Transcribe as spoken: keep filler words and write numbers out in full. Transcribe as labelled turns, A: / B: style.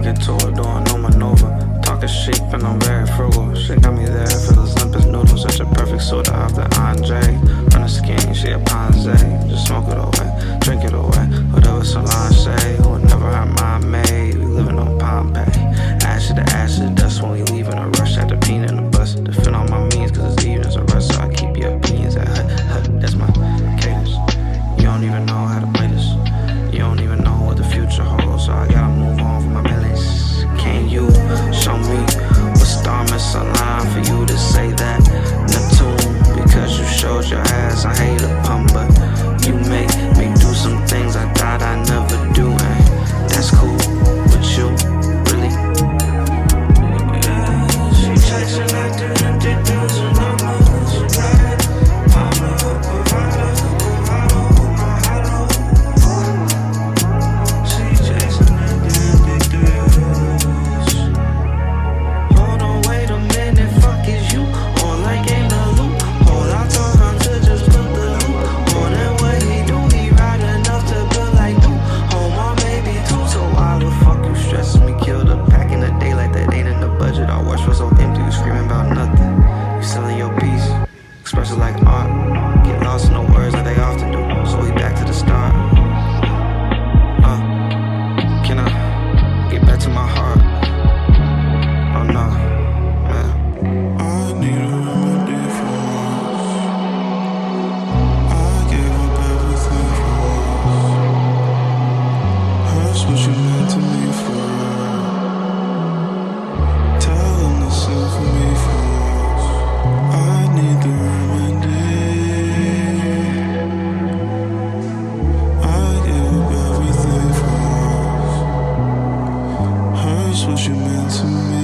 A: pocket tour, doing no maneuver. Talking sheep and I'm very frugal. She got me there, feel as limp as noodles. Such a perfect suitor of the Andre. Run the skin, she a Ponze. Just smoke it away, drink it away. Whatever Solange say, who never had mine made. We living on Pompeii. Acid to acid, dust when we leave in a rush. At the peanut in the bus, defend all my means, cause it's evenings a rush. So I keep your opinions at hut, hut. That's my cadence. You don't even know how to play this. You don't even know what the future holds. So I gotta move on from my millions. Can you show me what star misaligned for you to say that Neptune? Because you showed your ass, I hate a pun, but you make me do some things I thought I never do, and that's cool with you, really. Yeah, she chasing after empty pills and I'm not right. I'm a provider, provider, provider. She chasing after empty pills. Hold on, wait a minute, fuck is you? Or like ain't the loop? Hold, I told him to just put the loop. More than what he do, he ride enough to build like you. Home on maybe too, so why the fuck you stressing me? Killed a pack in the day like that ain't in the budget. Our watch was so empty, you screaming about nothing. You selling your piece, express it like art. Get lost in the words like they often do. So we back to the start. Uh, can I get back to my heart? Oh no, man.
B: I need a remedy for us. I gave up everything for us. Hurts what you meant to me for us. Tell them the same for me for us. I need the remedy. I gave up everything for us. Hurts what you meant to me.